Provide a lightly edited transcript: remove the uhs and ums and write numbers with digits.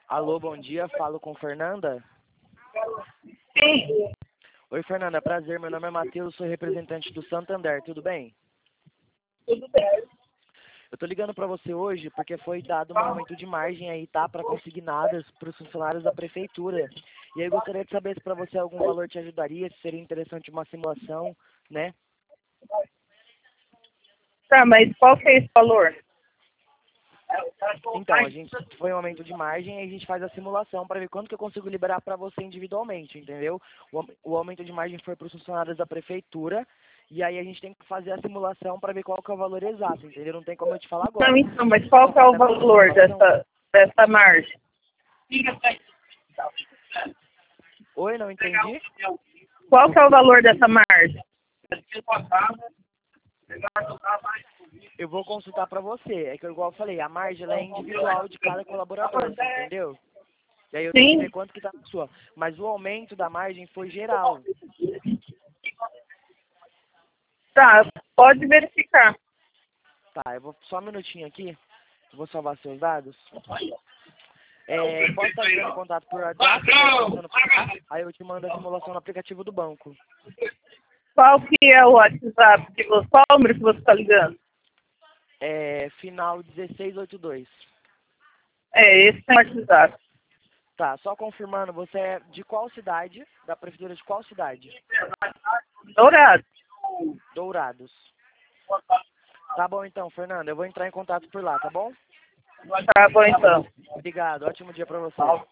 Alô, bom dia, falo com Fernanda. Sim, Oi, Fernanda, prazer, meu nome é Matheus, sou representante do Santander, tudo bem? tudo bem. Eu tô ligando pra você hoje porque foi dado um aumento de margem aí, tá, para consignadas para os funcionários da prefeitura. E aí eu gostaria de saber se para você algum valor te ajudaria, se seria interessante uma simulação, né? Tá, mas qual que é esse valor? Então, a gente foi um aumento de margem e a gente faz a simulação para ver quanto que eu consigo liberar para você individualmente, entendeu? O aumento de margem foi para os funcionários da prefeitura e aí a gente tem que fazer a simulação para ver qual que é o valor exato, entendeu? Não tem como eu te falar Não, agora. então, mas qual Só que é o fazer a valor simulação. dessa margem? Oi, não entendi? Qual que é o valor dessa margem? Eu vou consultar para você. É que, igual eu falei, a margem ela é individual de cada colaborador, você entendeu? E aí eu tenho que ver Sim, quanto que tá na sua. Mas o aumento da margem foi geral. tá, pode verificar. Tá, eu vou só um minutinho aqui. Eu vou salvar seus dados. Posso estar entrando em contato por WhatsApp? Aí eu te mando a simulação no aplicativo do banco. Qual que é o WhatsApp que você, qual o número que você está ligando? Final 1682. Esse é o WhatsApp. Tá, só confirmando, você é de qual cidade? Da prefeitura de qual cidade? Dourado. Dourados. Tá bom então, Fernanda. Eu vou entrar em contato por lá, tá bom? Tá bom, então. Obrigado. Ótimo dia pra você.